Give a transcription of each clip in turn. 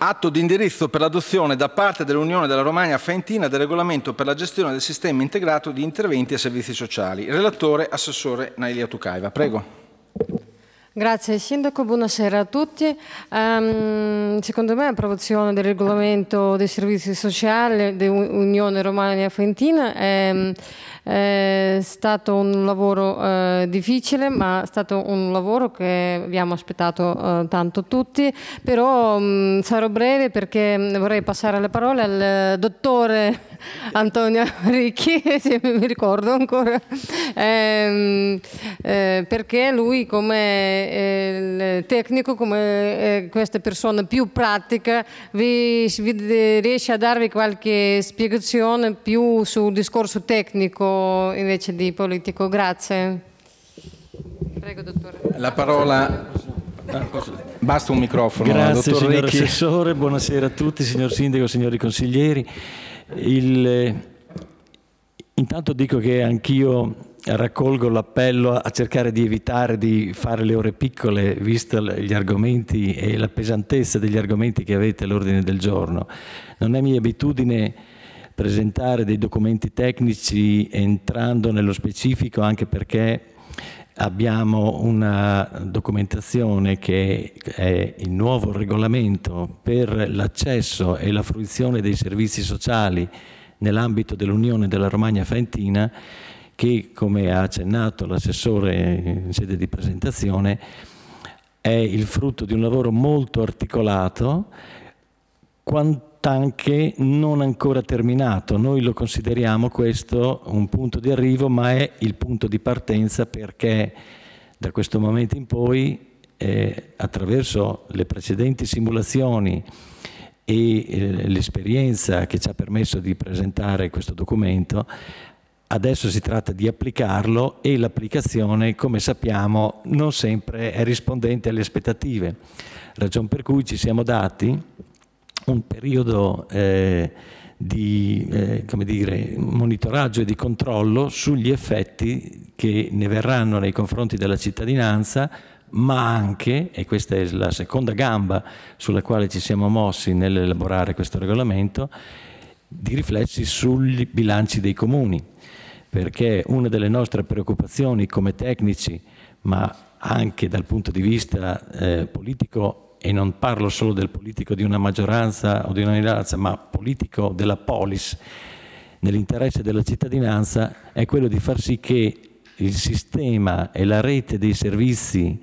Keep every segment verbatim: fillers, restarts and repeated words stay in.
Atto di indirizzo per l'adozione da parte dell'Unione della Romagna Faentina del regolamento per la gestione del sistema integrato di interventi e servizi sociali. Relatore, Assessore Nailia Tucaiva. Prego. Grazie Sindaco, buonasera a tutti. Um, secondo me l'approvazione del regolamento dei servizi sociali dell'Unione Romagna Faentina è, è stato un lavoro uh, difficile, ma è stato un lavoro che abbiamo aspettato uh, tanto tutti, però um, sarò breve perché vorrei passare le parole al dottore Antonio Ricchi, se mi ricordo ancora, eh, eh, perché lui come eh, tecnico, come eh, questa persona più pratica, vi, vi riesce a darvi qualche spiegazione più sul discorso tecnico invece di politico. Grazie. Prego, dottore. La parola... Basta un microfono. Grazie signor Ricchi. Assessore, buonasera a tutti, signor Sindaco, signori consiglieri. Il, intanto dico che anch'io raccolgo l'appello a cercare di evitare di fare le ore piccole, visto gli argomenti e la pesantezza degli argomenti che avete all'ordine del giorno. Non è mia abitudine presentare dei documenti tecnici entrando nello specifico, anche perché abbiamo una documentazione che è il nuovo regolamento per l'accesso e la fruizione dei servizi sociali nell'ambito dell'Unione della Romagna Faentina, che, come ha accennato l'assessore in sede di presentazione, è il frutto di un lavoro molto articolato, quant'anche non ancora terminato. Noi lo consideriamo questo un punto di arrivo, ma è il punto di partenza, perché da questo momento in poi, eh, attraverso le precedenti simulazioni e eh, l'esperienza che ci ha permesso di presentare questo documento, adesso si tratta di applicarlo, e l'applicazione, come sappiamo, non sempre è rispondente alle aspettative. Ragion per cui ci siamo dati un periodo eh, di eh, come dire, monitoraggio e di controllo sugli effetti che ne verranno nei confronti della cittadinanza, ma anche, e questa è la seconda gamba sulla quale ci siamo mossi nell'elaborare questo regolamento, di riflessi sugli bilanci dei comuni, perché una delle nostre preoccupazioni come tecnici, ma anche dal punto di vista eh, politico, e non parlo solo del politico di una maggioranza o di una minoranza, ma politico della polis, nell'interesse della cittadinanza, è quello di far sì che il sistema e la rete dei servizi,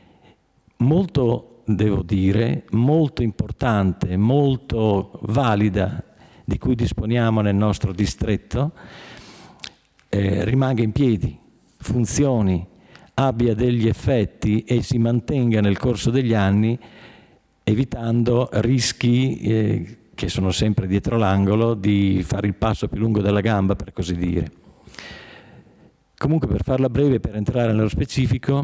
molto, devo dire, molto importante, molto valida, di cui disponiamo nel nostro distretto, eh, rimanga in piedi, funzioni, abbia degli effetti e si mantenga nel corso degli anni, evitando rischi eh, che sono sempre dietro l'angolo di fare il passo più lungo della gamba, per così dire. Comunque, per farla breve, per entrare nello specifico,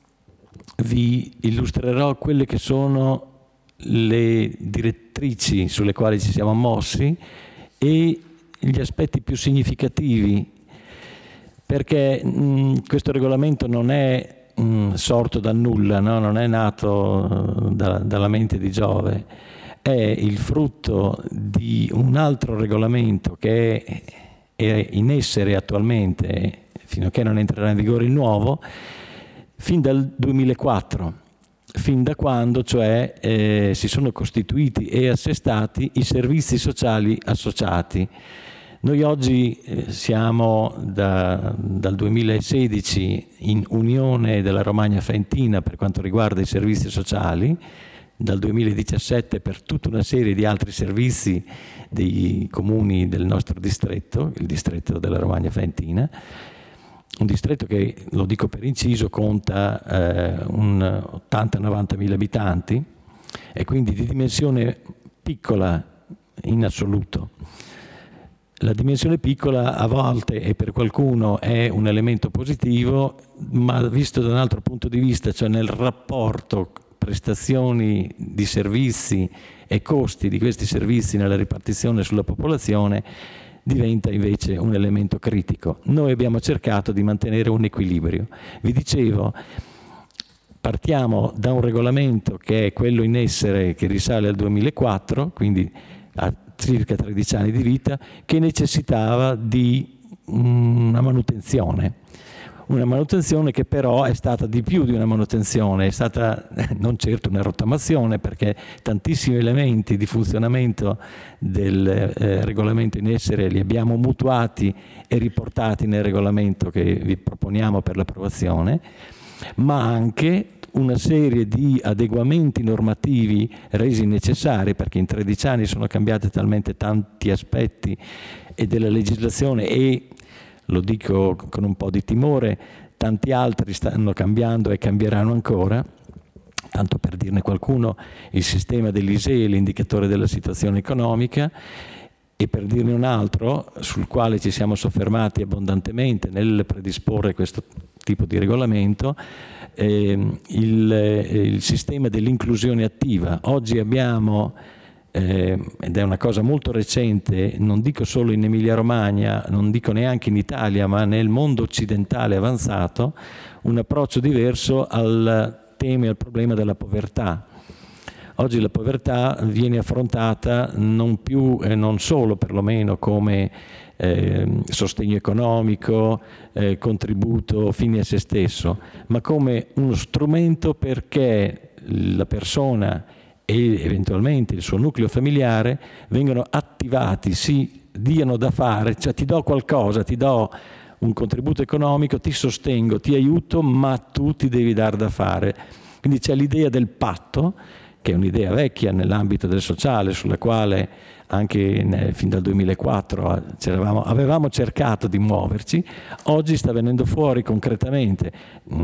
vi illustrerò quelle che sono le direttrici sulle quali ci siamo mossi e gli aspetti più significativi, perché mh, questo regolamento non è mh, sorto da nulla, no? Non è nato da, dalla mente di Giove, è il frutto di un altro regolamento che è, è in essere attualmente, fino a che non entrerà in vigore il nuovo, fin dal duemilaquattro, fin da quando cioè eh, si sono costituiti e assestati i servizi sociali associati. Noi oggi eh, siamo da, dal duemilasedici in Unione della Romagna Faentina per quanto riguarda i servizi sociali, dal duemiladiciassette per tutta una serie di altri servizi dei comuni del nostro distretto, il distretto della Romagna Faentina, un distretto che, lo dico per inciso, conta eh, un ottanta novanta mila abitanti e quindi di dimensione piccola in assoluto. La dimensione piccola a volte, e per qualcuno, è un elemento positivo, ma visto da un altro punto di vista, cioè nel rapporto prestazioni di servizi e costi di questi servizi nella ripartizione sulla popolazione, diventa invece un elemento critico. Noi abbiamo cercato di mantenere un equilibrio. Vi dicevo, partiamo da un regolamento che è quello in essere, che risale al duemilaquattro, quindi a circa tredici anni di vita, che necessitava di una manutenzione. Una manutenzione che però è stata di più di una manutenzione, è stata non certo una rottamazione, perché tantissimi elementi di funzionamento del eh, regolamento in essere li abbiamo mutuati e riportati nel regolamento che vi proponiamo per l'approvazione, ma anche una serie di adeguamenti normativi resi necessari, perché in tredici anni sono cambiati talmente tanti aspetti e della legislazione, e lo dico con un po' di timore, tanti altri stanno cambiando e cambieranno ancora. Tanto per dirne qualcuno, il sistema dell'I S E E, l'indicatore della situazione economica, e per dirne un altro sul quale ci siamo soffermati abbondantemente nel predisporre questo tipo di regolamento, eh, il, il sistema dell'inclusione attiva. Oggi abbiamo, eh, ed è una cosa molto recente, non dico solo in Emilia-Romagna, non dico neanche in Italia, ma nel mondo occidentale avanzato, un approccio diverso al tema e al problema della povertà. Oggi la povertà viene affrontata non più e non solo perlomeno come eh, sostegno economico, eh, contributo fine a se stesso, ma come uno strumento perché la persona e eventualmente il suo nucleo familiare vengano attivati, si diano da fare, cioè ti do qualcosa, ti do un contributo economico, ti sostengo, ti aiuto, ma tu ti devi dar da fare. Quindi c'è l'idea del patto, che è un'idea vecchia nell'ambito del sociale, sulla quale anche ne, fin dal duemilaquattro avevamo cercato di muoverci. Oggi sta venendo fuori concretamente,